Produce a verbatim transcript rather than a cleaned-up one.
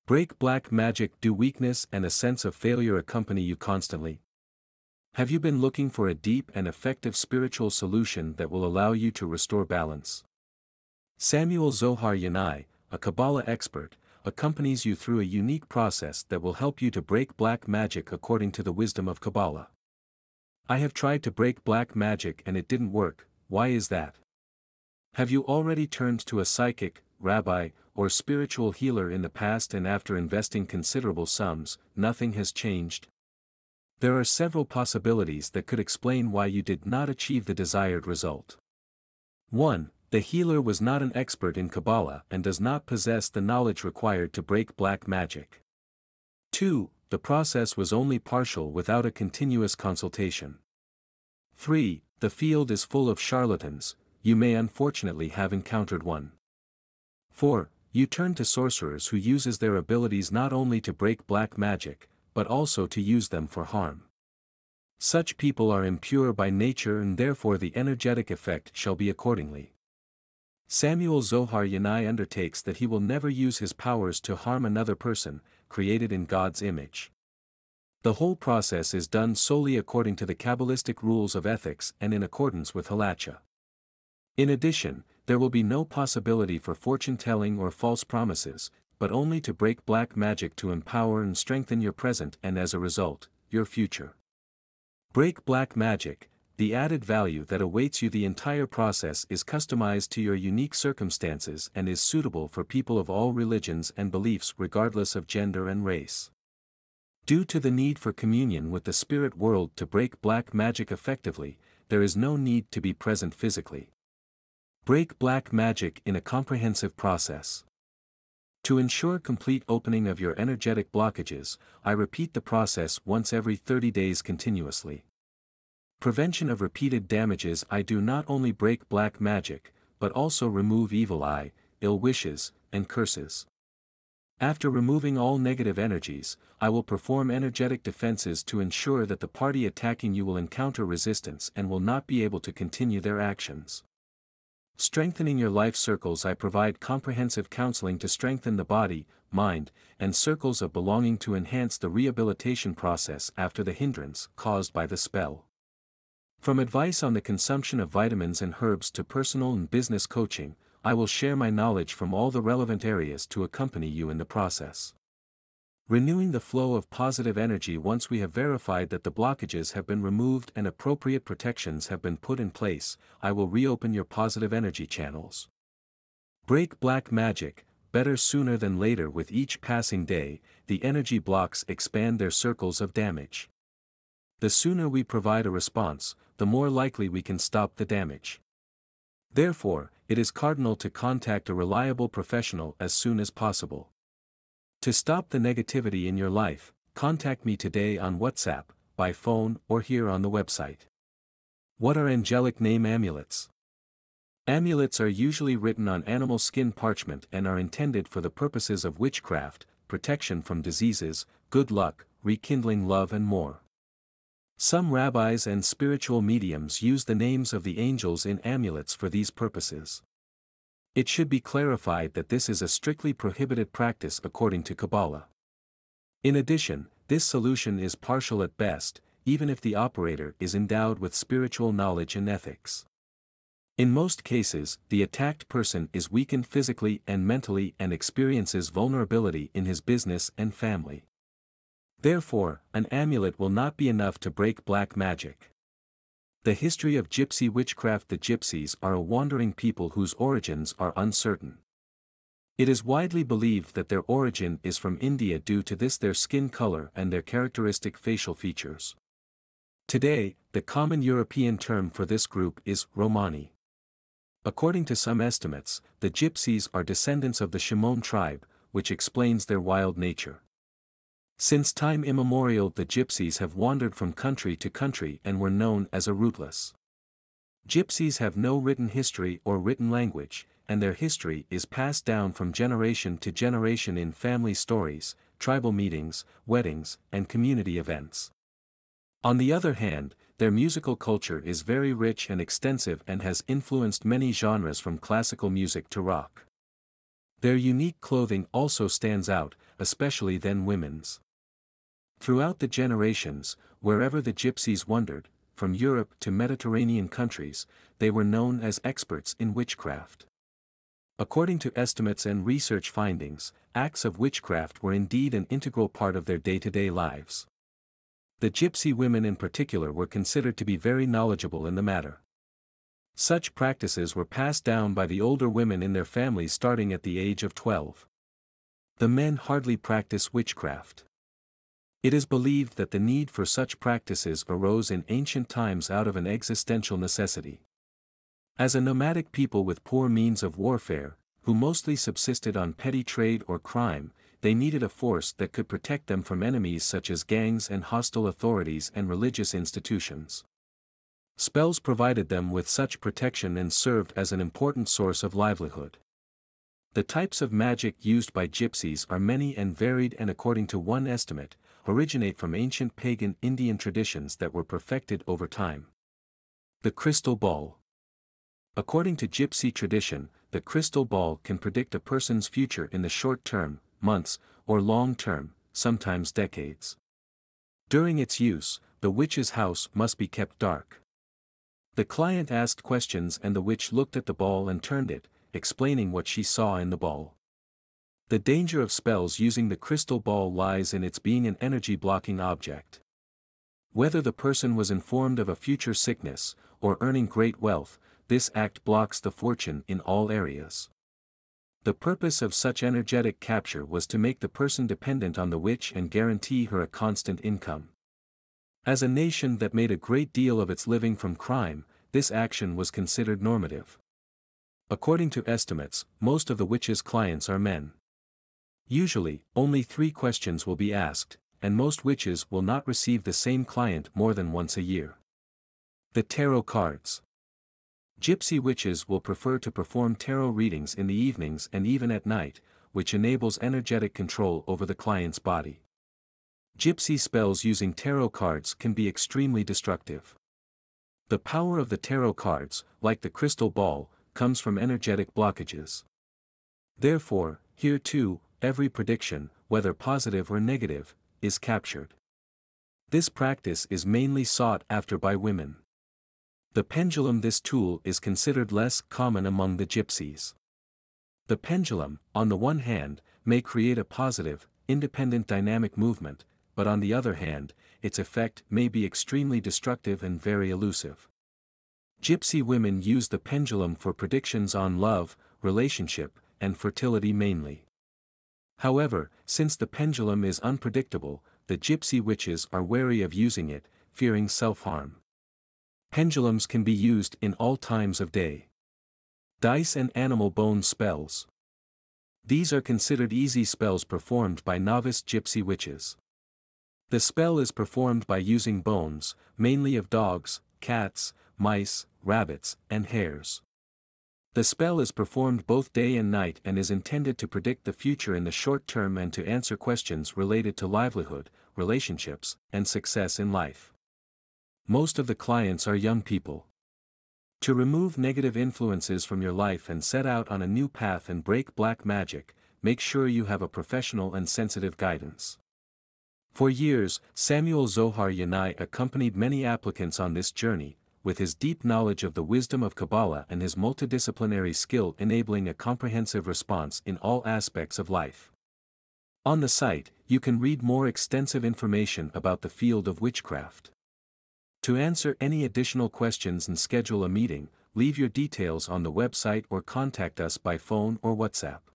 Break black magic. Do weakness and a sense of failure accompany you constantly? Have you been looking for a deep and effective spiritual solution that will allow you to restore balance? Samuel Zohar Yanai, a Kabbalah expert, accompanies you through a unique process that will help you to break black magic according to the wisdom of Kabbalah. I have tried to break black magic and it didn't work. Why is that? Have you already turned to a psychic, rabbi, or spiritual healer in the past and after investing considerable sums, nothing has changed? There are several possibilities that could explain why you did not achieve the desired result. one. The healer was not an expert in Kabbalah and does not possess the knowledge required to break black magic. two. The process was only partial without a continuous consultation. three. The field is full of charlatans. You may unfortunately have encountered one. four. You turn to sorcerers who uses their abilities not only to break black magic, but also to use them for harm. Such people are impure by nature and therefore the energetic effect shall be accordingly. Samuel Zohar Yanai undertakes that he will never use his powers to harm another person, created in God's image. The whole process is done solely according to the Kabbalistic rules of ethics and in accordance with Halacha. In addition, there will be no possibility for fortune-telling or false promises, but only to break black magic to empower and strengthen your present and as a result, your future. Break black magic. The added value that awaits you. The entire process is customized to your unique circumstances and is suitable for people of all religions and beliefs regardless of gender and race. Due to the need for communion with the spirit world to break black magic effectively, there is no need to be present physically. Break black magic in a comprehensive process. To ensure complete opening of your energetic blockages, I repeat the process once every thirty days continuously. Prevention of repeated damages. I do not only break black magic, but also remove evil eye, ill wishes, and curses. After removing all negative energies, I will perform energetic defenses to ensure that the party attacking you will encounter resistance and will not be able to continue their actions. Strengthening your life circles. I provide comprehensive counseling to strengthen the body, mind, and circles of belonging to enhance the rehabilitation process after the hindrance caused by the spell. From advice on the consumption of vitamins and herbs to personal and business coaching, I will share my knowledge from all the relevant areas to accompany you in the process. Renewing the flow of positive energy. Once we have verified that the blockages have been removed and appropriate protections have been put in place, I will reopen your positive energy channels. Break black magic. Better sooner than later. With each passing day, the energy blocks expand their circles of damage. The sooner we provide a response, the more likely we can stop the damage. Therefore, it is cardinal to contact a reliable professional as soon as possible. To stop the negativity in your life, contact me today on WhatsApp, by phone, or here on the website. What are angelic name amulets? Amulets are usually written on animal skin parchment and are intended for the purposes of witchcraft, protection from diseases, good luck, rekindling love and more. Some rabbis and spiritual mediums use the names of the angels in amulets for these purposes. It should be clarified that this is a strictly prohibited practice according to Kabbalah. In addition, this solution is partial at best, even if the operator is endowed with spiritual knowledge and ethics. In most cases, the attacked person is weakened physically and mentally and experiences vulnerability in his business and family. Therefore, an amulet will not be enough to break black magic. The history of gypsy witchcraft. The gypsies are a wandering people whose origins are uncertain. It is widely believed that their origin is from India due to this their skin color and their characteristic facial features. Today, the common European term for this group is Romani. According to some estimates, the gypsies are descendants of the Shimon tribe, which explains their wild nature. Since time immemorial the gypsies have wandered from country to country and were known as a rootless. Gypsies have no written history or written language, and their history is passed down from generation to generation in family stories, tribal meetings, weddings, and community events. On the other hand, their musical culture is very rich and extensive and has influenced many genres from classical music to rock. Their unique clothing also stands out, especially then women's. Throughout the generations, wherever the gypsies wandered, from Europe to Mediterranean countries, they were known as experts in witchcraft. According to estimates and research findings, acts of witchcraft were indeed an integral part of their day-to-day lives. The gypsy women in particular were considered to be very knowledgeable in the matter. Such practices were passed down by the older women in their families starting at the age of twelve. The men hardly practice witchcraft. It is believed that the need for such practices arose in ancient times out of an existential necessity. As a nomadic people with poor means of warfare, who mostly subsisted on petty trade or crime, they needed a force that could protect them from enemies such as gangs and hostile authorities and religious institutions. Spells provided them with such protection and served as an important source of livelihood. The types of magic used by gypsies are many and varied, and according to one estimate, originate from ancient pagan Indian traditions that were perfected over time. The crystal ball. According to gypsy tradition, the crystal ball can predict a person's future in the short term, months, or long term, sometimes decades. During its use, the witch's house must be kept dark. The client asked questions and the witch looked at the ball and turned it, explaining what she saw in the ball. The danger of spells using the crystal ball lies in its being an energy-blocking object. Whether the person was informed of a future sickness, or earning great wealth, this act blocks the fortune in all areas. The purpose of such energetic capture was to make the person dependent on the witch and guarantee her a constant income. As a nation that made a great deal of its living from crime, this action was considered normative. According to estimates, most of the witch's clients are men. Usually, only three questions will be asked, and most witches will not receive the same client more than once a year. The tarot cards. Gypsy witches will prefer to perform tarot readings in the evenings and even at night, which enables energetic control over the client's body. Gypsy spells using tarot cards can be extremely destructive. The power of the tarot cards, like the crystal ball, comes from energetic blockages. Therefore, here too, every prediction, whether positive or negative, is captured. This practice is mainly sought after by women. The pendulum. This tool is considered less common among the gypsies. The pendulum, on the one hand, may create a positive, independent dynamic movement, but on the other hand, its effect may be extremely destructive and very elusive. Gypsy women use the pendulum for predictions on love, relationship, and fertility mainly. However, since the pendulum is unpredictable, the gypsy witches are wary of using it, fearing self-harm. Pendulums can be used in all times of day. Dice and animal bone spells. These are considered easy spells performed by novice gypsy witches. The spell is performed by using bones, mainly of dogs, cats, mice, rabbits, and hares. The spell is performed both day and night and is intended to predict the future in the short term and to answer questions related to livelihood, relationships, and success in life. Most of the clients are young people. To remove negative influences from your life and set out on a new path and break black magic, make sure you have a professional and sensitive guidance. For years, Samuel Zohar Yanai accompanied many applicants on this journey, with his deep knowledge of the wisdom of Kabbalah and his multidisciplinary skill enabling a comprehensive response in all aspects of life. On the site, you can read more extensive information about the field of witchcraft. To answer any additional questions and schedule a meeting, leave your details on the website or contact us by phone or WhatsApp.